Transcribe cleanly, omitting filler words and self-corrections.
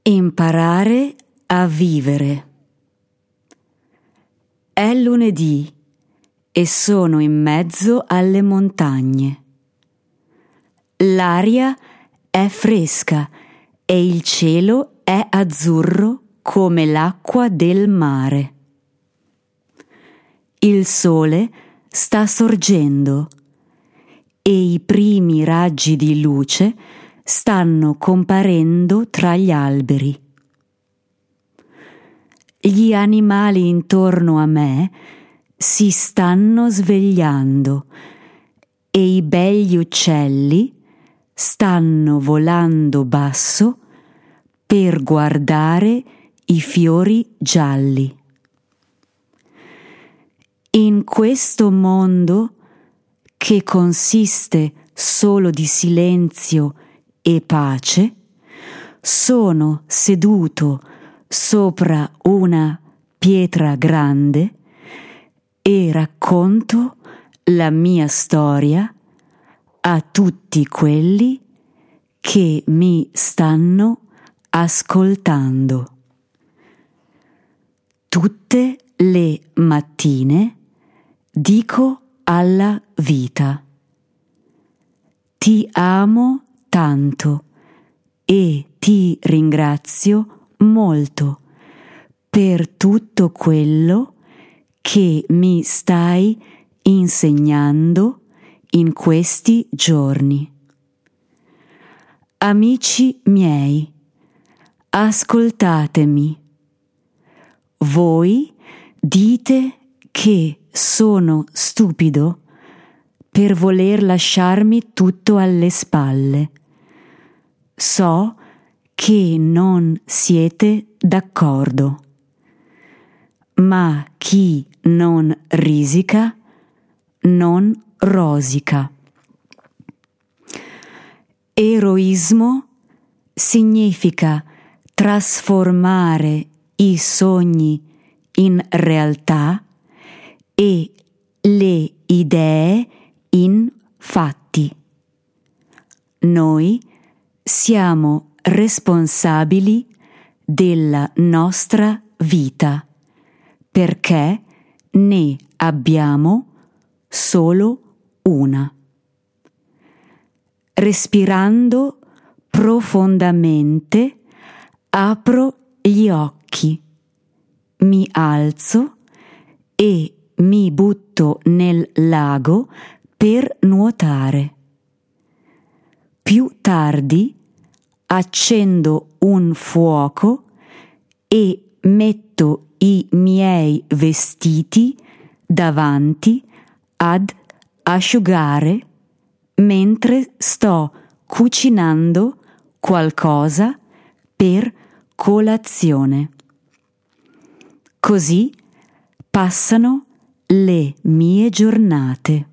Imparare a vivere. È lunedì e sono in mezzo alle montagne. L'aria è fresca e il cielo è azzurro come l'acqua del mare. Il sole sta sorgendo e i primi raggi di luce stanno comparendo tra gli alberi. Gli animali intorno a me si stanno svegliando e i begli uccelli stanno volando basso per guardare i fiori gialli. In questo mondo che consiste solo di silenzio e pace, sono seduto sopra una pietra grande e racconto la mia storia a tutti quelli che mi stanno ascoltando. Tutte le mattine dico alla vita: ti amo tanto e ti ringrazio molto per tutto quello che mi stai insegnando in questi giorni. Amici miei, ascoltatemi. Voi dite che sono stupido per voler lasciarmi tutto alle spalle. So che non siete d'accordo, ma chi non risica non rosica. Eroismo significa trasformare i sogni in realtà e le idee in fatti. Noi siamo responsabili della nostra vita perché ne abbiamo solo una. Respirando profondamente, apro gli occhi, mi alzo e mi butto nel lago per nuotare. Più tardi accendo un fuoco e metto i miei vestiti davanti ad asciugare mentre sto cucinando qualcosa per colazione. Così passano le mie giornate.